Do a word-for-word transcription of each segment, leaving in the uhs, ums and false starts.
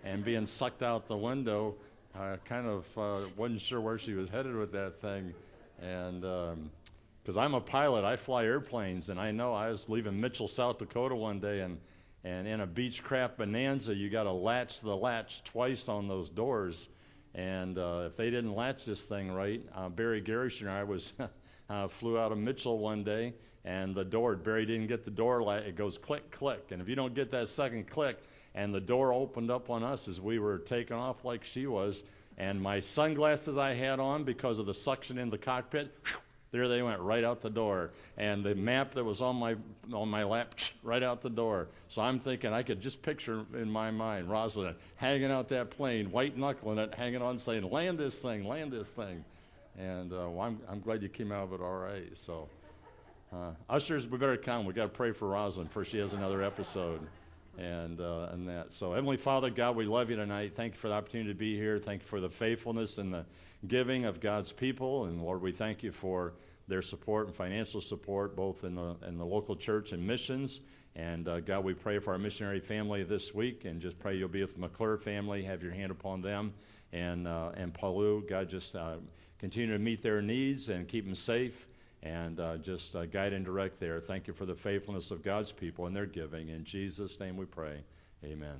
and being sucked out the window. I kind of uh, wasn't sure where she was headed with that thing, and because um, I'm a pilot, I fly airplanes, and I know I was leaving Mitchell, South Dakota one day, and and in a Beechcraft Bonanza, you got to latch the latch twice on those doors, and uh, if they didn't latch this thing right, uh, Barry Garish and I was uh, flew out of Mitchell one day, and the door, Barry didn't get the door, it goes click, click, and if you don't get that second click, and the door opened up on us as we were taking off like she was, and my sunglasses I had on because of the suction in the cockpit, whew, there they went right out the door, and the map that was on my on my lap, right out the door. So I'm thinking I could just picture in my mind Rosalind hanging out that plane, white knuckling it, hanging on, saying, "Land this thing, land this thing." And uh, well, I'm I'm glad you came out of it all right. So uh, ushers, we better come. We got to pray for Rosalind before she has another episode. And uh, and that. So Heavenly Father, God, we love you tonight. Thank you for the opportunity to be here. Thank you for the faithfulness and the giving of God's people. And Lord, we thank you for their support and financial support, both in the in the local church and missions. And uh, God, we pray for our missionary family this week, and just pray you'll be with the McClure family. Have your hand upon them, and uh, and Palu. God, just uh, continue to meet their needs and keep them safe. And uh, just uh, guide and direct there. Thank you for the faithfulness of God's people and their giving. In Jesus' name we pray. Amen.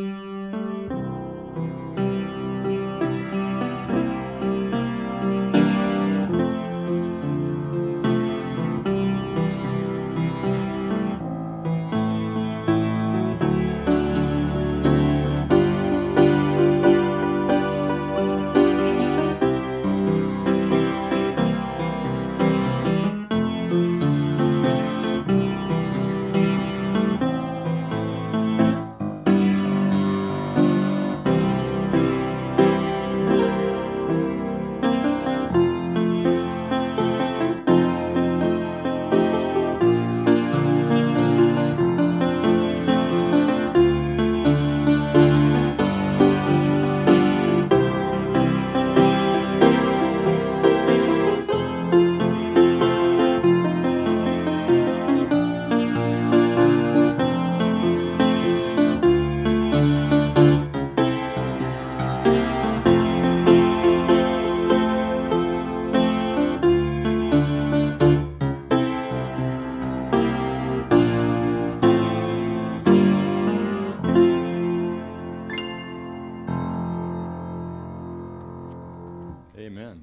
Amen.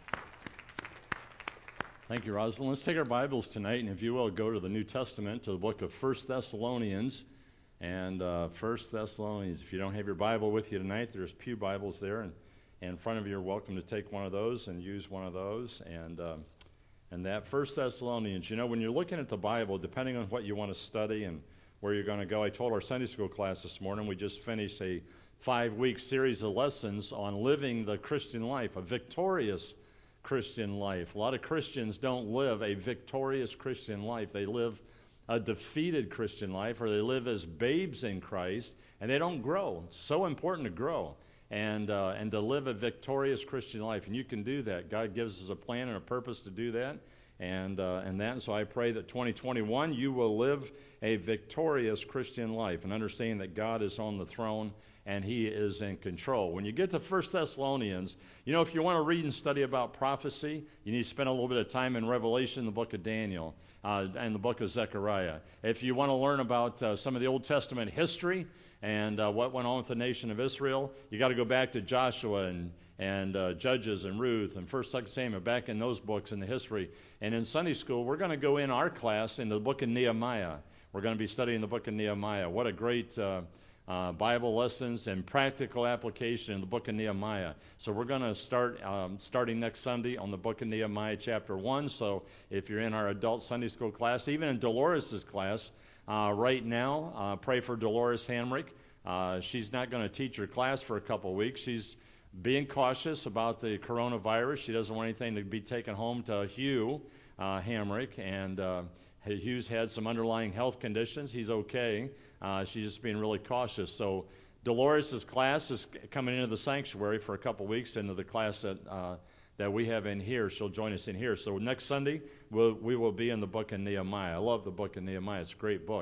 Thank you, Rosalind. Let's take our Bibles tonight, and if you will, go to the New Testament, to the book of First Thessalonians. And uh, First Thessalonians, if you don't have your Bible with you tonight, there's pew Bibles there, and, and in front of you, you're welcome to take one of those and use one of those. And uh, and that First Thessalonians, you know, when you're looking at the Bible, depending on what you want to study and where you're going to go, I told our Sunday school class this morning, we just finished a five-week series of lessons on living the Christian life, a victorious Christian life. A lot of Christians don't live a victorious Christian life. They live a defeated Christian life, or they live as babes in Christ, and they don't grow. It's so important to grow and uh, and to live a victorious Christian life, and you can do that. God gives us a plan and a purpose to do that, and uh, and that. So I pray that twenty twenty-one you will live a victorious Christian life, and understand that God is on the throne and He is in control. When you get to First Thessalonians, you know, if you want to read and study about prophecy, you need to spend a little bit of time in Revelation, the book of Daniel, uh, and the book of Zechariah. If you want to learn about uh, some of the Old Testament history and uh, what went on with the nation of Israel, you got to go back to Joshua and and uh, Judges and Ruth and First, Second Samuel, back in those books in the history. And in Sunday school, we're going to go in our class into the book of Nehemiah. We're going to be studying the book of Nehemiah. What a great uh, uh, Bible lessons and practical application in the book of Nehemiah. So we're going to start um, starting next Sunday on the book of Nehemiah chapter one. So if you're in our adult Sunday school class, even in Dolores' class uh, right now, uh, pray for Dolores Hamrick. Uh, she's not going to teach her class for a couple of weeks. She's being cautious about the coronavirus. She doesn't want anything to be taken home to Hugh uh, Hamrick, and uh, Hugh's had some underlying health conditions. He's okay. Uh, she's just being really cautious. So Dolores' class is coming into the sanctuary for a couple weeks into the class that uh, that we have in here. She'll join us in here. So next Sunday, we'll, we will be in the book of Nehemiah. I love the book of Nehemiah. It's a great book.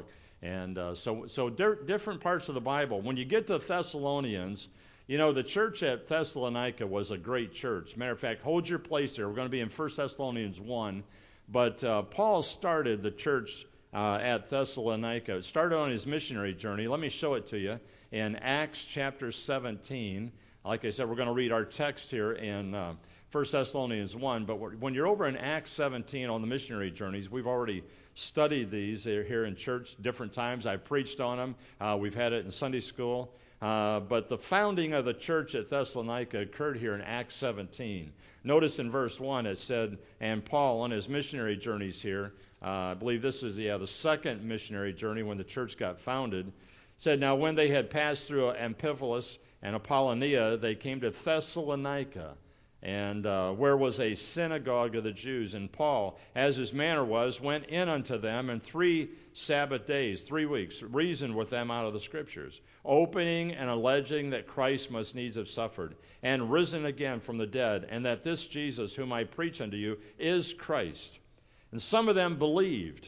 And uh, so, so di- different parts of the Bible. When you get to Thessalonians, you know, the church at Thessalonica was a great church. Matter of fact, hold your place there. We're going to be in First Thessalonians one. But uh, Paul started the church uh, at Thessalonica. It started on his missionary journey. Let me show it to you in Acts chapter seventeen. Like I said, we're going to read our text here in uh, First Thessalonians one. But when you're over in Acts seventeen on the missionary journeys, we've already studied these. They're here in church different times. I've preached on them. Uh, we've had it in Sunday school. Uh, but the founding of the church at Thessalonica occurred here in Acts seventeen. Notice in verse one it said, and Paul on his missionary journeys here, uh, I believe this is yeah, the second missionary journey when the church got founded, said, now when they had passed through Amphipolis and Apollonia, they came to Thessalonica, and uh, where was a synagogue of the Jews. And Paul, as his manner was, went in unto them, and three Sabbath days, three weeks, reasoned with them out of the Scriptures, opening and alleging that Christ must needs have suffered, and risen again from the dead, and that this Jesus, whom I preach unto you, is Christ. And some of them believed,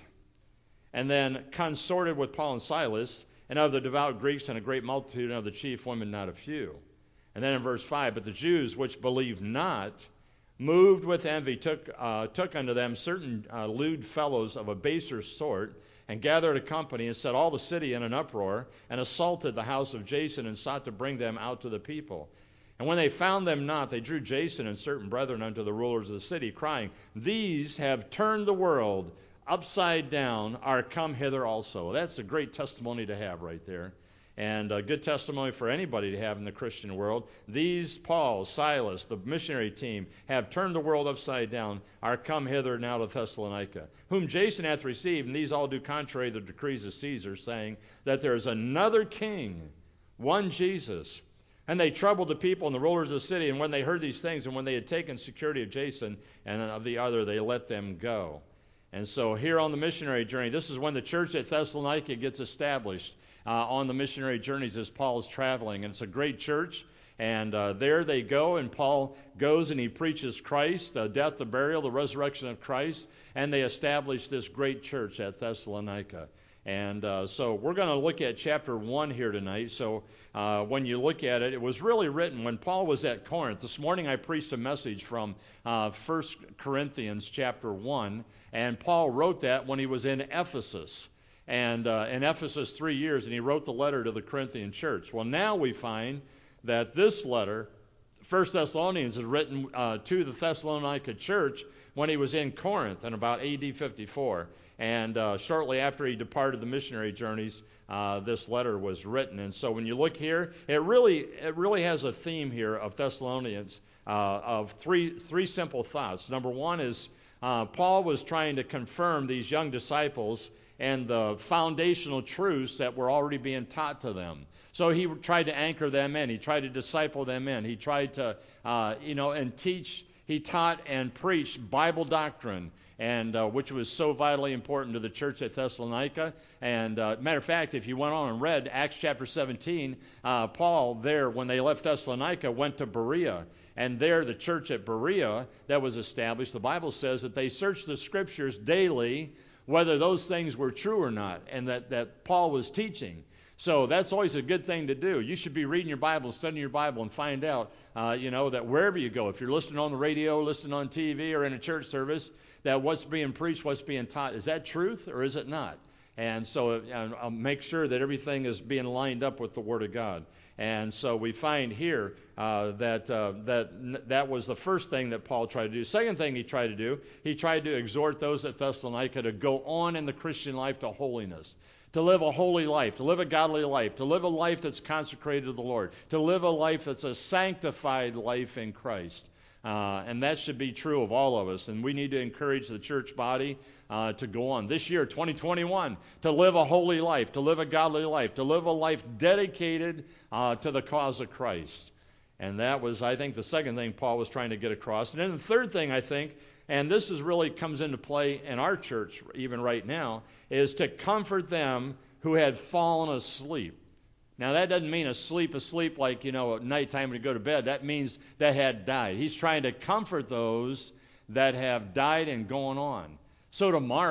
and then consorted with Paul and Silas, and of the devout Greeks, and a great multitude, and of the chief women not a few. And then in verse five, but the Jews which believed not, moved with envy, took uh, took unto them certain uh, lewd fellows of a baser sort, and gathered a company, and set all the city in an uproar, and assaulted the house of Jason, and sought to bring them out to the people. And when they found them not, they drew Jason and certain brethren unto the rulers of the city, crying, these have turned the world upside down, are come hither also. That's a great testimony to have right there. And a good testimony for anybody to have in the Christian world. These, Paul, Silas, the missionary team, have turned the world upside down, are come hither now to Thessalonica, whom Jason hath received, and these all do contrary the decrees of Caesar, saying that there is another king, one Jesus. And they troubled the people and the rulers of the city, and when they heard these things, and when they had taken security of Jason and of the other, they let them go. And so here on the missionary journey, this is when the church at Thessalonica gets established. Uh, on the missionary journeys as Paul's traveling. And it's a great church. And uh, there they go, and Paul goes and he preaches Christ, the death, the burial, the resurrection of Christ, and they establish this great church at Thessalonica. And uh, so we're going to look at chapter one here tonight. So uh, when you look at it, it was really written when Paul was at Corinth. This morning I preached a message from uh, First Corinthians chapter one, and Paul wrote that when he was in Ephesus. And uh, in Ephesus three years, and he wrote the letter to the Corinthian church. Well, now we find that this letter, First Thessalonians, is written uh, to the Thessalonica church when he was in Corinth in about A D fifty-four. And uh, shortly after he departed the missionary journeys, uh, this letter was written. And so when you look here, it really it really has a theme here of Thessalonians uh, of three three simple thoughts. Number one is uh, Paul was trying to confirm these young disciples and the foundational truths that were already being taught to them. So he tried to anchor them in. He tried to disciple them in. He tried to, uh, you know, and teach. He taught and preached Bible doctrine, and uh, which was so vitally important to the church at Thessalonica. And uh, matter of fact, if you went on and read Acts chapter seventeen, uh, Paul there, when they left Thessalonica, went to Berea. And there, the church at Berea that was established, the Bible says that they searched the Scriptures daily, whether those things were true or not, and that, that Paul was teaching. So that's always a good thing to do. You should be reading your Bible, studying your Bible, and find out, uh, you know, that wherever you go, if you're listening on the radio, listening on T V, or in a church service, that what's being preached, what's being taught, is that truth or is it not? And so uh, I'll make sure that everything is being lined up with the Word of God. And so we find here uh, that uh, that that was the first thing that Paul tried to do. Second thing he tried to do, he tried to exhort those at Thessalonica to go on in the Christian life to holiness, to live a holy life, to live a godly life, to live a life that's consecrated to the Lord, to live a life that's a sanctified life in Christ. Uh, and that should be true of all of us. And we need to encourage the church body uh, to go on this year, twenty twenty-one, to live a holy life, to live a godly life, to live a life dedicated uh, to the cause of Christ. And that was, I think, the second thing Paul was trying to get across. And then the third thing, I think, and this is really comes into play in our church even right now, is to comfort them who had fallen asleep. Now, that doesn't mean asleep, asleep like, you know, at nighttime when you go to bed. That means that had died. He's trying to comfort those that have died and gone on. So tomorrow,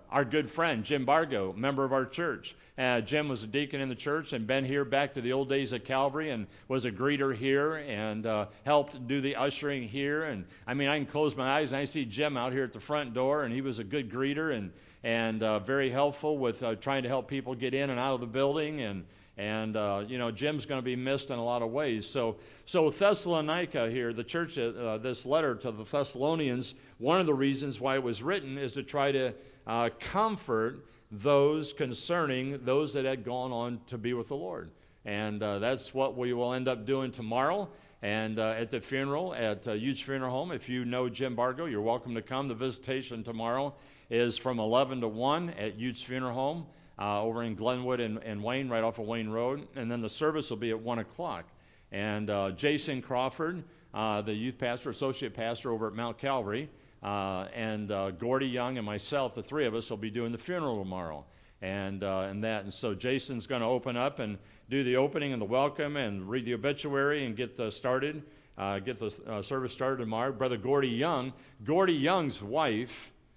our good friend, Jim Bargo, member of our church. Uh, Jim was a deacon in the church and been here back to the old days at Calvary and was a greeter here and uh, helped do the ushering here. And I mean, I can close my eyes and I see Jim out here at the front door, and he was a good greeter and and uh, very helpful with uh, trying to help people get in and out of the building. And and uh, you know, Jim's going to be missed in a lot of ways. So so Thessalonica here, the church, uh, this letter to the Thessalonians, one of the reasons why it was written is to try to uh, comfort those concerning those that had gone on to be with the Lord. And uh, that's what we will end up doing tomorrow. And uh, at the funeral at uh, Utes Funeral Home, if you know Jim Bargo, you're welcome to come. The visitation tomorrow is from eleven to one at Utes Funeral Home uh, over in Glenwood and, and Wayne, right off of Wayne Road. And then the service will be at one o'clock. And uh, Jason Crawford, uh, the youth pastor, associate pastor over at Mount Calvary, Uh, and uh, Gordy Young and myself, the three of us, will be doing the funeral tomorrow, and uh, and that. And so Jason's going to open up and do the opening and the welcome and read the obituary and get the started, uh, get the uh, service started tomorrow. Brother Gordy Young, Gordy Young's wife,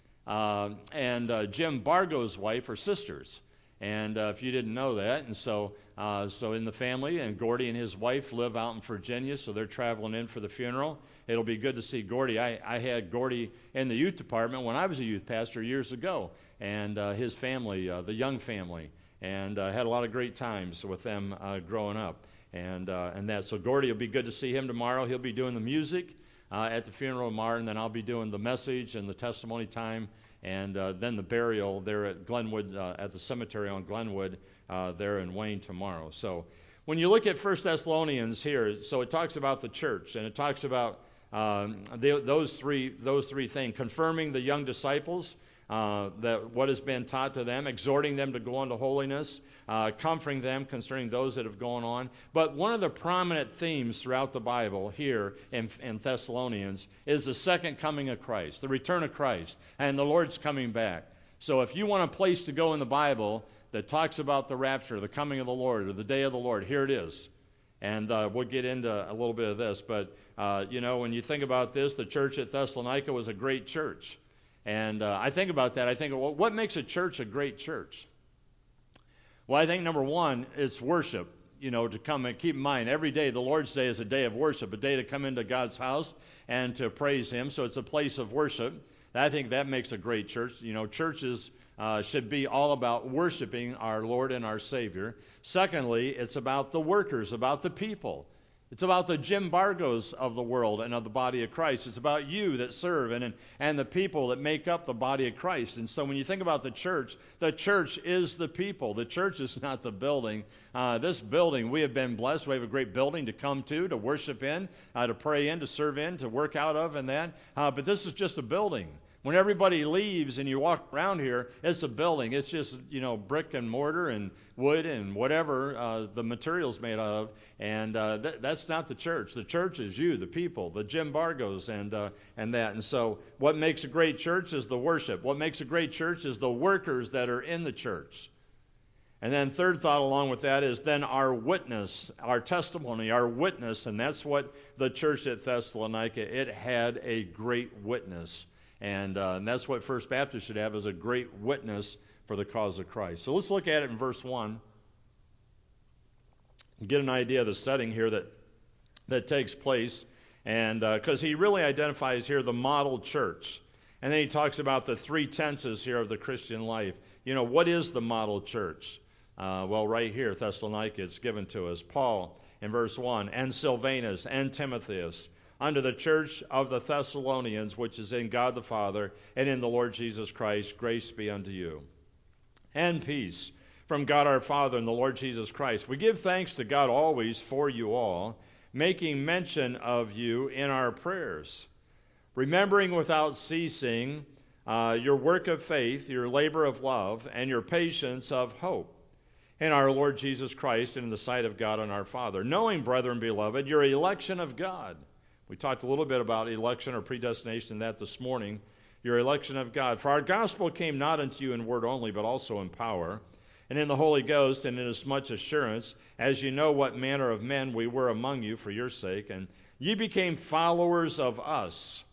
uh, and uh, Jim Bargo's wife are sisters. And uh, if you didn't know that, and so uh, so in the family, and Gordy and his wife live out in Virginia, so they're traveling in for the funeral. It'll be good to see Gordy. I, I had Gordy in the youth department when I was a youth pastor years ago, and uh, his family, uh, the Young family, and uh, had a lot of great times with them uh, growing up, and uh, and that. So Gordy, will be good to see him tomorrow. He'll be doing the music uh, at the funeral tomorrow, and then I'll be doing the message and the testimony time, and uh, then the burial there at Glenwood, uh, at the cemetery on Glenwood, uh, there in Wayne tomorrow. So when you look at First Thessalonians here, so it talks about the church, and it talks about Um, they, those three those three things, confirming the young disciples, uh, that what has been taught to them, exhorting them to go on to holiness, uh, comforting them concerning those that have gone on. But one of the prominent themes throughout the Bible here in, in Thessalonians is the second coming of Christ, the return of Christ, and the Lord's coming back. So if you want a place to go in the Bible that talks about the rapture, the coming of the Lord, or the day of the Lord, here it is. And uh, we'll get into a little bit of this, but uh, you know, when you think about this, the church at Thessalonica was a great church. And uh, I think about that. I think, well, what makes a church a great church? Well, I think number one is worship. You know, to come and keep in mind, every day, the Lord's Day is a day of worship, a day to come into God's house and to praise Him. So it's a place of worship. I think that makes a great church. You know, churches uh, should be all about worshiping our Lord and our Savior. Secondly, it's about the workers, about the people. It's about the Jim Bargos of the world and of the body of Christ. It's about you that serve and, and and the people that make up the body of Christ. And so when you think about the church, the church is the people. The church is not the building. Uh, this building, we have been blessed. We have a great building to come to, to worship in, uh, to pray in, to serve in, to work out of, and that. Uh, but this is just a building. When everybody leaves and you walk around here, it's a building. It's just, you know, brick and mortar and wood and whatever uh, the material's made out of. And uh, th- that's not the church. The church is you, the people, the Jim Bargos and uh, and that. And so what makes a great church is the worship. What makes a great church is the workers that are in the church. And then third thought along with that is then our witness, our testimony, our witness. And that's what the church at Thessalonica, it had a great witness. And, uh, and that's what First Baptist should have, is a great witness for the cause of Christ. So let's look at it in verse one. Get an idea of the setting here that that takes place. And because uh, he really identifies here the model church. And then he talks about the three tenses here of the Christian life. You know, what is the model church? Uh, well, right here, Thessalonica, it's given to us. Paul, in verse one, and Silvanus, and Timotheus, unto the church of the Thessalonians, which is in God the Father, and in the Lord Jesus Christ, grace be unto you. And peace from God our Father and the Lord Jesus Christ. We give thanks to God always for you all, making mention of you in our prayers, remembering without ceasing uh, your work of faith, your labor of love, and your patience of hope in our Lord Jesus Christ and in the sight of God and our Father, knowing, brethren beloved, your election of God. We talked a little bit about election or predestination, that this morning. Your election of God. For our gospel came not unto you in word only, but also in power, and in the Holy Ghost, and in as much assurance, as you know what manner of men we were among you for your sake. And ye became followers of us,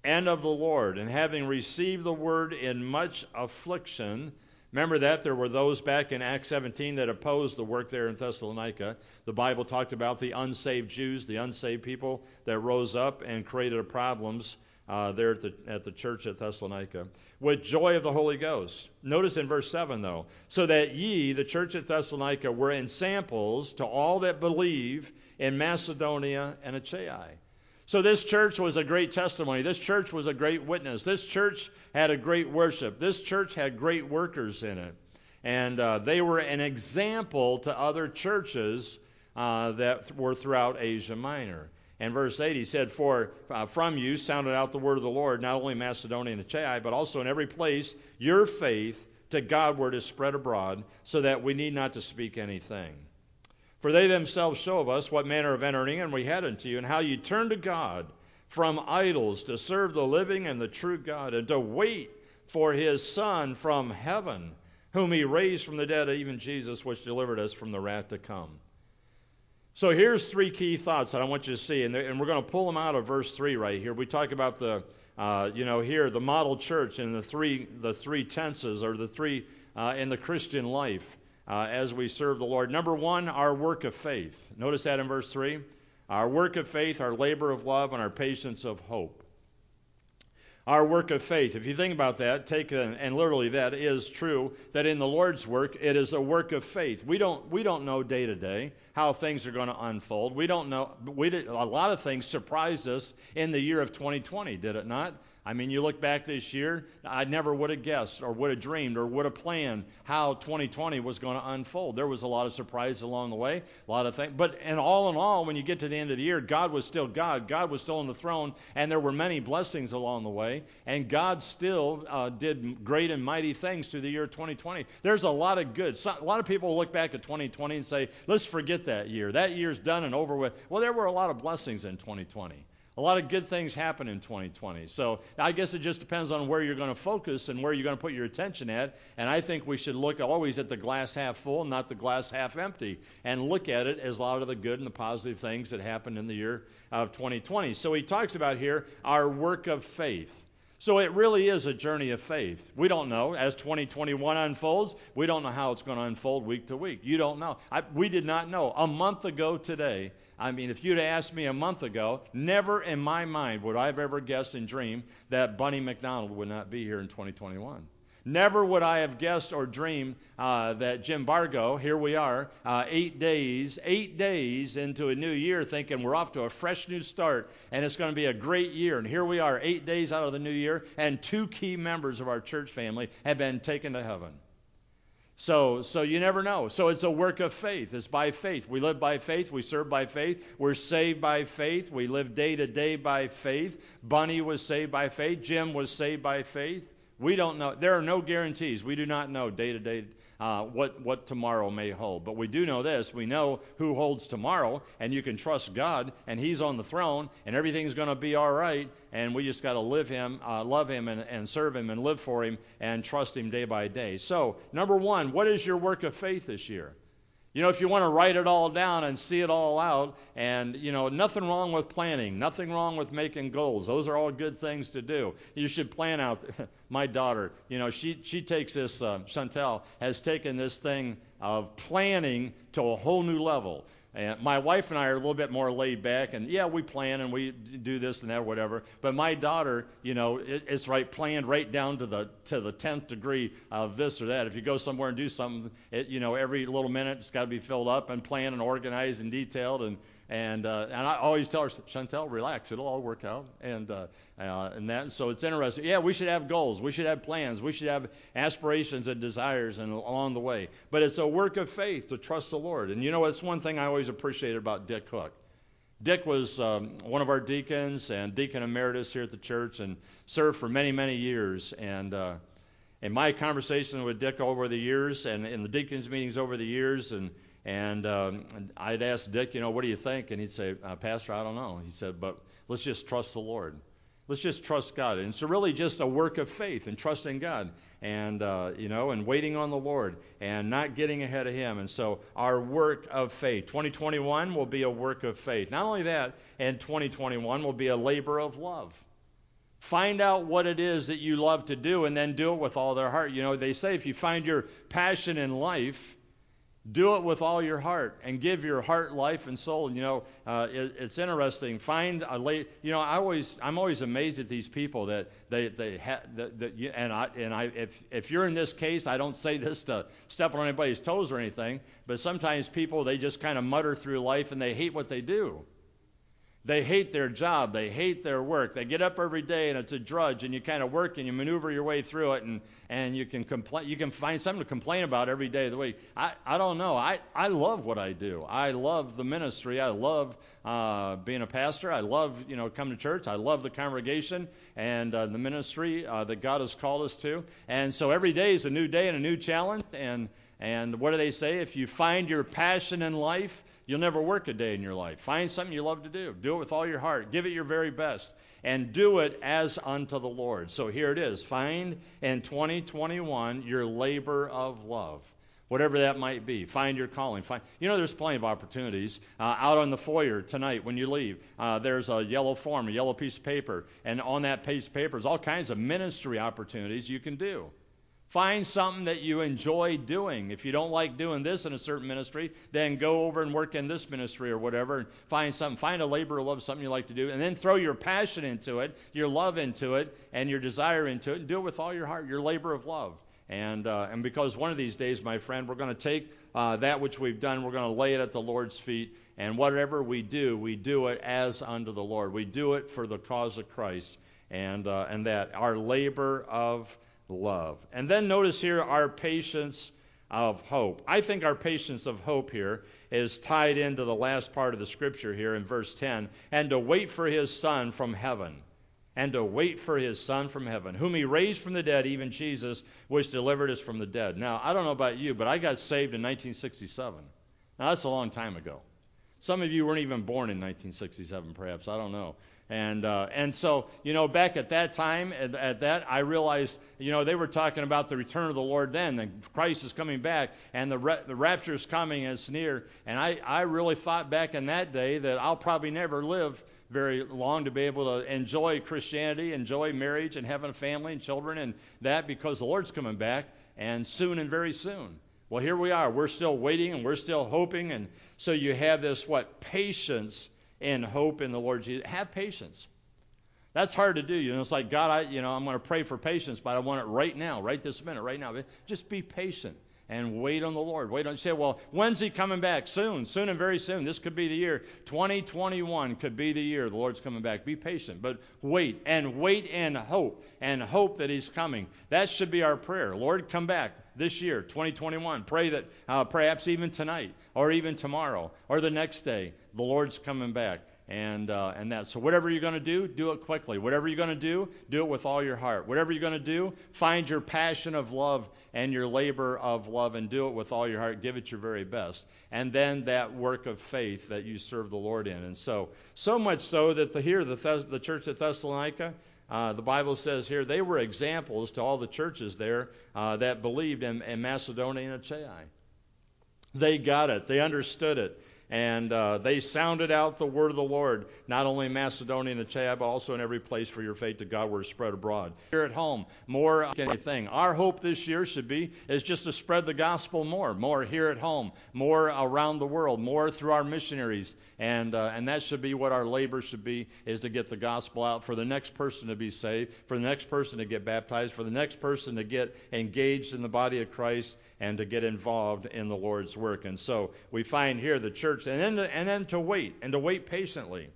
and of the Lord, and having received the word in much affliction. Remember that there were those back in Acts seventeen that opposed the work there in Thessalonica. The Bible talked about the unsaved Jews, the unsaved people that rose up and created problems uh, there at the, at the church at Thessalonica. With joy of the Holy Ghost. Notice in verse seven, though. So that ye, the church at Thessalonica, were ensamples to all that believe in Macedonia and Achaia. So this church was a great testimony. This church was a great witness. This church had a great worship. This church had great workers in it. And uh, they were an example to other churches uh, that were throughout Asia Minor. And verse eight, he said, For uh, from you sounded out the word of the Lord, not only in Macedonia and Achaia, but also in every place your faith to Godward is spread abroad, so that we need not to speak anything. For they themselves show of us what manner of entering and we had unto you, and how you turned to God from idols to serve the living and the true God, and to wait for his Son from heaven, whom he raised from the dead, even Jesus, which delivered us from the wrath to come. So here's three key thoughts that I want you to see, and, and we're going to pull them out of verse three right here. We talk about the, uh, you know, here the model church and the three, the three tenses, or the three uh, in the Christian life. Uh, as we serve the Lord. Number one, our work of faith. Notice that in verse three. Our work of faith, our labor of love, and our patience of hope. Our work of faith. If you think about that, take a, and literally that is true, that in the Lord's work, it is a work of faith. We don't we don't know day to day how things are going to unfold. We don't know. We did, a lot of things surprised us in the year of twenty twenty, did it not? I mean, you look back this year, I never would have guessed or would have dreamed or would have planned how twenty twenty was going to unfold. There was a lot of surprises along the way, a lot of things. But and all in all, when you get to the end of the year, God was still God. God was still on the throne, and there were many blessings along the way. And God still uh, did great and mighty things through the year twenty twenty. There's a lot of good. So, a lot of people look back at twenty twenty and say, let's forget that year. That year's done and over with. Well, there were a lot of blessings in twenty twenty. A lot of good things happen in twenty twenty. So I guess it just depends on where you're going to focus and where you're going to put your attention at. And I think we should look always at the glass half full, not the glass half empty, and look at it as a lot of the good and the positive things that happened in the year of twenty twenty. So he talks about here our work of faith. So it really is a journey of faith. We don't know. As twenty twenty-one unfolds, we don't know how it's going to unfold week to week. You don't know. I, we did not know. A month ago today, I mean, if you'd asked me a month ago, never in my mind would I have ever guessed and dreamed that Bunny McDonald would not be here in twenty twenty-one. Never would I have guessed or dreamed uh, that Jim Bargo, here we are, uh, eight days, eight days into a new year, thinking we're off to a fresh new start, and it's going to be a great year. And here we are, eight days out of the new year, and two key members of our church family have been taken to heaven. So, so you never know. So it's a work of faith. It's by faith. We live by faith. We serve by faith. We're saved by faith. We live day to day by faith. Bunny was saved by faith. Jim was saved by faith. We don't know. There are no guarantees. We do not know day to day uh, what what tomorrow may hold. But we do know this. We know who holds tomorrow, and you can trust God, and He's on the throne, and everything's going to be all right. And we just got to live Him, uh, love Him, and, and serve Him, and live for Him, and trust Him day by day. So, number one, what is your work of faith this year? You know, if you want to write it all down and see it all out, and, you know, nothing wrong with planning, nothing wrong with making goals. Those are all good things to do. You should plan out. My daughter, you know, she, she takes this, uh, Chantel, has taken this thing of planning to a whole new level. And my wife and I are a little bit more laid back, and yeah, we plan and we do this and that, or whatever. But my daughter, you know, it, it's right planned right down to the to the tenth degree of this or that. If you go somewhere and do something, it, you know, every little minute it's got to be filled up and planned and organized and detailed. And and uh, and I always tell her, Chantel, relax, it'll all work out. And uh, uh, and that, so it's interesting. Yeah, we should have goals, we should have plans, we should have aspirations and desires, and along the way. But it's a work of faith to trust the Lord. And you know, it's one thing I always appreciated about Dick Cook. Dick was um, one of our deacons and deacon emeritus here at the church, and served for many, many years. And uh, in my conversation with Dick over the years, and in the deacons meetings over the years, and And um, I'd ask Dick, you know, what do you think? And he'd say, uh, Pastor, I don't know. He said, but let's just trust the Lord. Let's just trust God. And it's really just a work of faith and trusting God, and, uh, you know, and waiting on the Lord and not getting ahead of Him. And so our work of faith. twenty twenty-one will be a work of faith. Not only that, in twenty twenty-one will be a labor of love. Find out what it is that you love to do and then do it with all their heart. You know, they say if you find your passion in life, do it with all your heart and give your heart, life, and soul. You know, uh, it, it's interesting. Find a late. You know, I always, I'm always amazed at these people that they, they ha, that, that you, and I, and I, if, if you're in this case, I don't say this to step on anybody's toes or anything, but sometimes people, they just kind of mutter through life and they hate what they do. They hate their job. They hate their work. They get up every day and it's a drudge, and you kind of work and you maneuver your way through it, and, and you can complain. You can find something to complain about every day of the week. I, I don't know. I, I love what I do. I love the ministry. I love uh, being a pastor. I love, you know, coming to church. I love the congregation and uh, the ministry uh, that God has called us to. And so every day is a new day and a new challenge. And and what do they say? If you find your passion in life, you'll never work a day in your life. Find something you love to do. Do it with all your heart. Give it your very best. And do it as unto the Lord. So here it is. Find in twenty twenty-one your labor of love. Whatever that might be. Find your calling. Find, you know, there's plenty of opportunities. Uh, out on the foyer tonight when you leave, uh, there's a yellow form, a yellow piece of paper. And on that piece of paper is all kinds of ministry opportunities you can do. Find something that you enjoy doing. If you don't like doing this in a certain ministry, then go over and work in this ministry or whatever, and find something. Find a labor of love, something you like to do, and then throw your passion into it, your love into it, and your desire into it, and do it with all your heart, your labor of love. And uh, and because one of these days, my friend, we're going to take uh, that which we've done, we're going to lay it at the Lord's feet, and whatever we do, we do it as unto the Lord. We do it for the cause of Christ, and uh, and that our labor of love. And then notice here our patience of hope. I think our patience of hope here is tied into the last part of the scripture here in verse ten. And to wait for his Son from heaven. And to wait for his Son from heaven, whom he raised from the dead, even Jesus, which delivered us from the dead. Now, I don't know about you, but I got saved in nineteen sixty-seven. Now, that's a long time ago. Some of you weren't even born in nineteen sixty-seven, perhaps. I don't know. And uh, and so, you know, back at that time, at, at that, I realized, you know, they were talking about the return of the Lord then, that Christ is coming back, and the ra- the rapture is coming, and it's near. And I, I really thought back in that day that I'll probably never live very long to be able to enjoy Christianity, enjoy marriage, and having a family and children, and that because the Lord's coming back, and soon and very soon. Well, here we are. We're still waiting, and we're still hoping, and so you have this, what, patience and hope in the Lord Jesus. Have patience. That's hard to do. You know, it's like, God, I, you know, I'm going to pray for patience, but I want it right now, right this minute, right now. Just be patient and wait on the Lord. Wait on. You say, well, when's he coming back? Soon, soon and very soon. This could be the year. twenty twenty-one could be the year the Lord's coming back. Be patient, but wait, and wait in hope, and hope that he's coming. That should be our prayer. Lord, come back this year, twenty twenty-one. Pray that uh, perhaps even tonight, or even tomorrow, or the next day, the Lord's coming back. And uh, and that. So whatever you're going to do, do it quickly. Whatever you're going to do, do it with all your heart. Whatever you're going to do, find your passion of love and your labor of love, and do it with all your heart. Give it your very best. And then that work of faith that you serve the Lord in. And so, so much so that the, here, the, Thess- the church at Thessalonica, uh, the Bible says here, they were examples to all the churches there uh, that believed in, in Macedonia and Achaia. They got it. They understood it. And uh, they sounded out the word of the Lord, not only in Macedonia and Achaia, but also in every place for your faith to God were spread abroad. Here at home, more anything. Our hope this year should be is just to spread the gospel more, more here at home, more around the world, more through our missionaries, and uh, and that should be what our labor should be, is to get the gospel out for the next person to be saved, for the next person to get baptized, for the next person to get engaged in the body of Christ, and to get involved in the Lord's work. And so we find here the church, and then to, and then to wait, and to wait patiently.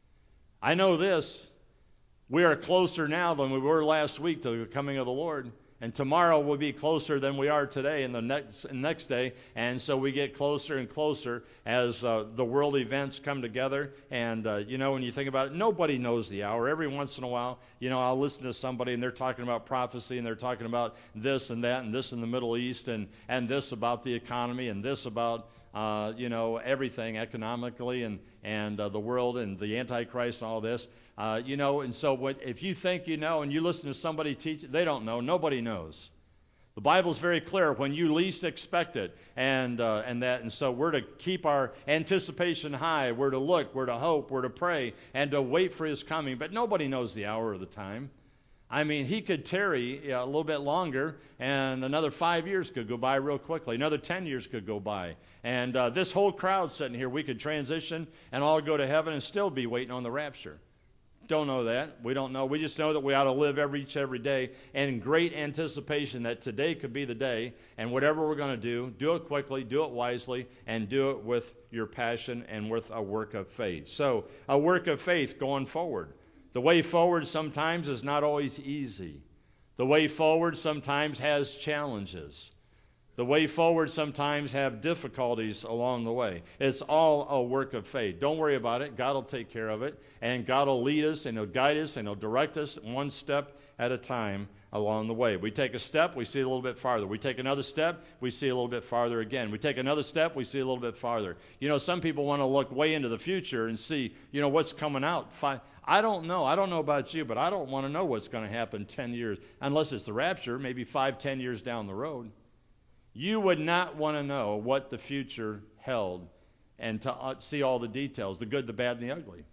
I know this, we are closer now than we were last week to the coming of the Lord. And tomorrow will be closer than we are today and the next next day. And so we get closer and closer as uh, the world events come together. And, uh, you know, when you think about it, nobody knows the hour. Every once in a while, you know, I'll listen to somebody and they're talking about prophecy, and they're talking about this and that and this in the Middle East, and, and this about the economy, and this about, uh, you know, everything economically, and, and uh, the world and the Antichrist and all this. Uh, you know, and so what, if you think you know and you listen to somebody teach, they don't know. Nobody knows. The Bible's very clear when you least expect it, and uh, and that, and so we're to keep our anticipation high. We're to look, we're to hope, we're to pray, and to wait for his coming. But nobody knows the hour or the time. I mean, he could tarry you know, a little bit longer, and another five years could go by real quickly. Another ten years could go by. And uh, this whole crowd sitting here, we could transition and all go to heaven and still be waiting on the rapture. Don't know that. We don't know. We just know that we ought to live every each every day in great anticipation that today could be the day, and whatever we're going to do, do it quickly, do it wisely, and do it with your passion and with a work of faith. So, a work of faith going forward. The way forward sometimes is not always easy. The way forward sometimes has challenges. The way forward sometimes have difficulties along the way. It's all a work of faith. Don't worry about it. God will take care of it. And God will lead us and He'll guide us and He'll direct us one step at a time along the way. We take a step, we see a little bit farther. We take another step, we see a little bit farther again. We take another step, we see a little bit farther. You know, some people want to look way into the future and see, you know, what's coming out. I don't know. I don't know about you, but I don't want to know what's going to happen ten years, unless it's the rapture, maybe five, ten years down the road. You would not want to know what the future held and to uh, see all the details, the good, the bad, and the ugly.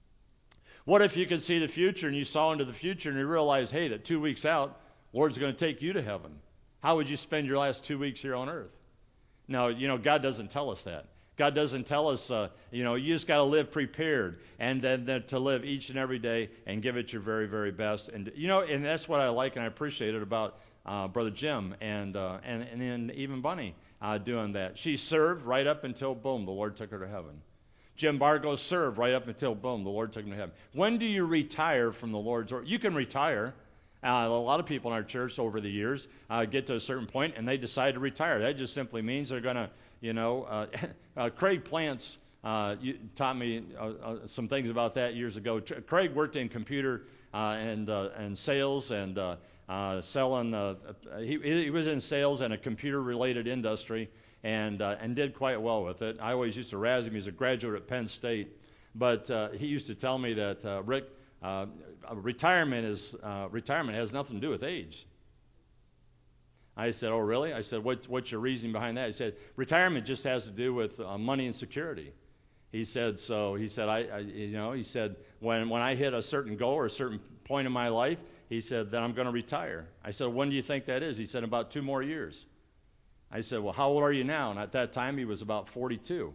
What if you could see the future and you saw into the future and you realized, hey, that two weeks out, Lord's going to take you to heaven? How would you spend your last two weeks here on earth? No, you know, God doesn't tell us that. God doesn't tell us, uh, you know, you just got to live prepared and then, then to live each and every day and give it your very, very best. And, you know, and that's what I like and I appreciate it about Uh, Brother Jim and, uh, and and then even Bunny uh, doing that. She served right up until, boom, the Lord took her to heaven. Jim Bargo served right up until, boom, the Lord took him to heaven. When do you retire from the Lord's work? You can retire. Uh, a lot of people in our church over the years uh, get to a certain point and they decide to retire. That just simply means they're going to, you know, uh, uh, Craig Plants uh, you, taught me uh, uh, some things about that years ago. Tr- Craig worked in computer uh, and uh, and sales and uh, Uh, selling, uh, he, he was in sales in a computer-related industry and uh, and did quite well with it. I always used to razz him. He's a graduate at Penn State, but uh, he used to tell me that uh, Rick, uh, retirement is uh, retirement has nothing to do with age. I said, oh really? I said, what, what's your reasoning behind that? He said, retirement just has to do with uh, money and security. He said, so he said, I, I you know, he said when when I hit a certain goal or a certain point in my life. He said, then I'm going to retire. I said, when do you think that is? He said, about two more years. I said, well, how old are you now? And at that time, he was about forty-two.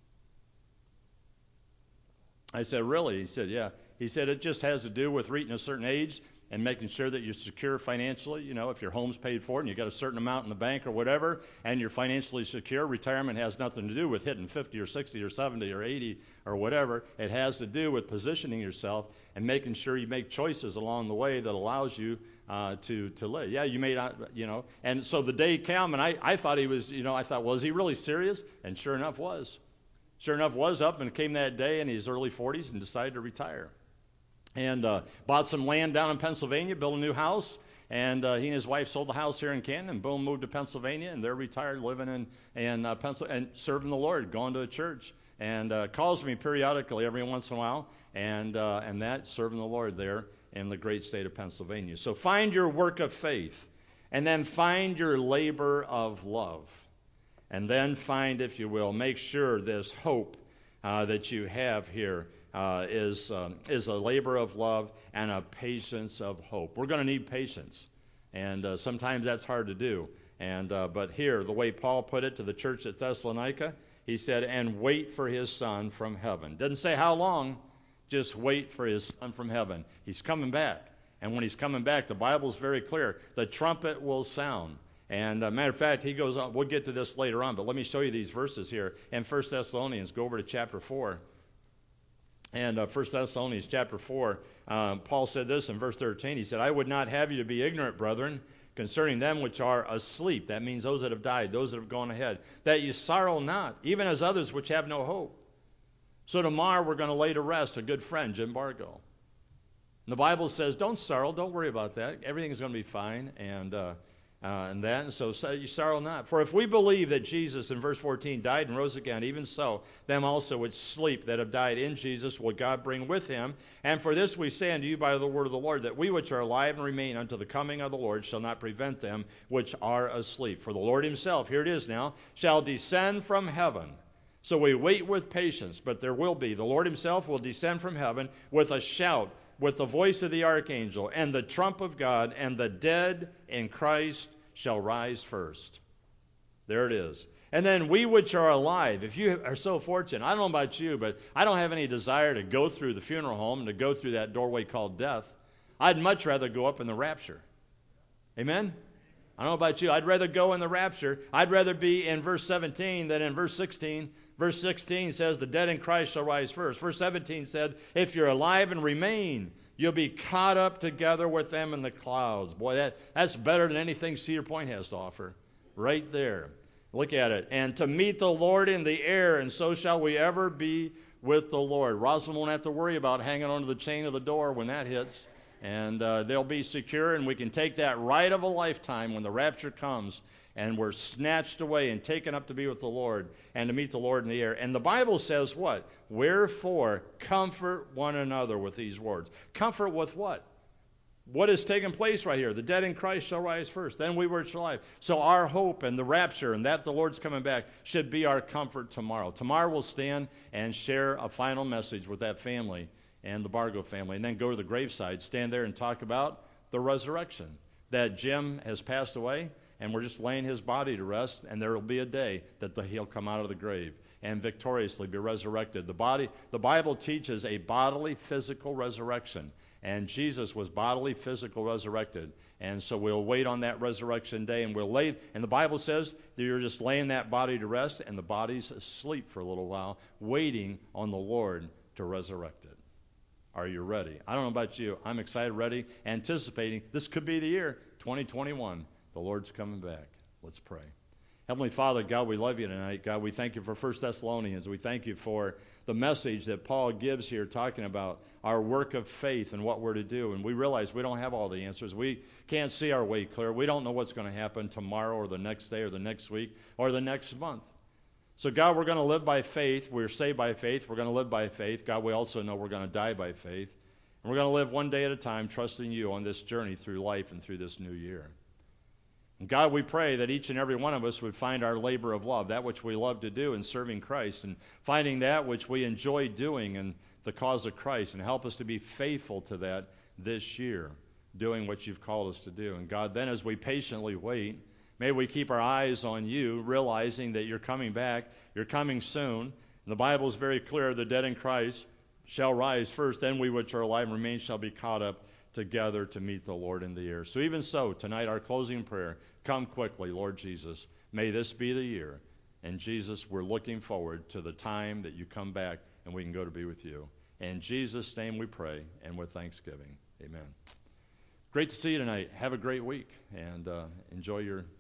I said, really? He said, yeah. He said, it just has to do with reaching a certain age and making sure that you're secure financially. You know, if your home's paid for and you got a certain amount in the bank or whatever, and you're financially secure, retirement has nothing to do with hitting fifty or sixty or seventy or eighty or whatever. It has to do with positioning yourself and making sure you make choices along the way that allows you uh, to to live. Yeah, you may not, you know. And so the day came, and I, I thought he was, you know, I thought, well, is he really serious? And sure enough was. Sure enough was up, and it came that day in his early forties and decided to retire. And uh, bought some land down in Pennsylvania, built a new house, and uh, he and his wife sold the house here in Canton, and boom, moved to Pennsylvania, and they're retired, living in in uh, Pennsylvania, and serving the Lord, going to a church, and uh, calls me periodically every once in a while, and uh, and that serving the Lord there in the great state of Pennsylvania. So find your work of faith, and then find your labor of love, and then find, if you will, make sure this hope uh, that you have here. Uh, is um, is a labor of love and a patience of hope. We're going to need patience, and uh, sometimes that's hard to do. And uh, but here, the way Paul put it to the church at Thessalonica, he said, "And wait for his Son from heaven." Doesn't say how long, just wait for his Son from heaven. He's coming back, and when he's coming back, the Bible's very clear. The trumpet will sound. And uh, matter of fact, he goes on. We'll get to this later on, but let me show you these verses here in First Thessalonians. Go over to chapter four. And uh, First Thessalonians chapter four, um, Paul said this in verse thirteen. He said, I would not have you to be ignorant, brethren, concerning them which are asleep. That means those that have died, those that have gone ahead. That you sorrow not, even as others which have no hope. So tomorrow we're going to lay to rest a good friend, Jim Bargo. And the Bible says, don't sorrow, don't worry about that. Everything is going to be fine. And uh, Uh, and that, and so, so you sorrow not. For if we believe that Jesus, in verse fourteen, died and rose again, even so, them also which sleep that have died in Jesus will God bring with him. And for this we say unto you by the word of the Lord, that we which are alive and remain unto the coming of the Lord shall not prevent them which are asleep. For the Lord himself, here it is now, shall descend from heaven. So we wait with patience, but there will be. The Lord himself will descend from heaven with a shout, with the voice of the archangel and the trump of God, and the dead in Christ shall rise first. There it is. And then we which are alive, if you are so fortunate, I don't know about you, but I don't have any desire to go through the funeral home and to go through that doorway called death. I'd much rather go up in the rapture. Amen? I don't know about you. I'd rather go in the rapture. I'd rather be in verse seventeen than in verse sixteen. Verse sixteen says, the dead in Christ shall rise first. Verse seventeen said, if you're alive and remain, you'll be caught up together with them in the clouds. Boy, that, that's better than anything Cedar Point has to offer. Right there. Look at it. And to meet the Lord in the air, and so shall we ever be with the Lord. Rosalind won't have to worry about hanging onto the chain of the door when that hits. And uh, they'll be secure, and we can take that ride of a lifetime when the rapture comes, and we're snatched away and taken up to be with the Lord and to meet the Lord in the air. And the Bible says what? Wherefore, comfort one another with these words. Comfort with what? What has taken place right here? The dead in Christ shall rise first. Then we which are alive. So our hope and the rapture and that the Lord's coming back should be our comfort tomorrow. Tomorrow we'll stand and share a final message with that family and the Bargo family, and then go to the graveside, stand there and talk about the resurrection. That Jim has passed away, and we're just laying his body to rest, and there will be a day that the, he'll come out of the grave and victoriously be resurrected. The body, the Bible teaches a bodily, physical resurrection. And Jesus was bodily, physical, resurrected. And so we'll wait on that resurrection day, and we'll lay, and the Bible says that you're just laying that body to rest, and the body's asleep for a little while, waiting on the Lord to resurrect it. Are you ready? I don't know about you. I'm excited, ready, anticipating. This could be the year, twenty twenty-one. The Lord's coming back. Let's pray. Heavenly Father, God, we love you tonight. God, we thank you for First Thessalonians. We thank you for the message that Paul gives here talking about our work of faith and what we're to do. And we realize we don't have all the answers. We can't see our way clear. We don't know what's going to happen tomorrow or the next day or the next week or the next month. So, God, we're going to live by faith. We're saved by faith. We're going to live by faith. God, we also know we're going to die by faith. And we're going to live one day at a time, trusting you on this journey through life and through this new year. And God, we pray that each and every one of us would find our labor of love, that which we love to do in serving Christ, and finding that which we enjoy doing in the cause of Christ, and help us to be faithful to that this year, doing what you've called us to do. And God, then as we patiently wait, may we keep our eyes on you, realizing that you're coming back, you're coming soon. And the Bible is very clear, the dead in Christ shall rise first, then we which are alive and remain shall be caught up together to meet the Lord in the air. So even so, tonight our closing prayer, come quickly, Lord Jesus. May this be the year. And Jesus, we're looking forward to the time that you come back and we can go to be with you. In Jesus' name we pray, and with thanksgiving. Amen. Great to see you tonight. Have a great week, and uh, enjoy your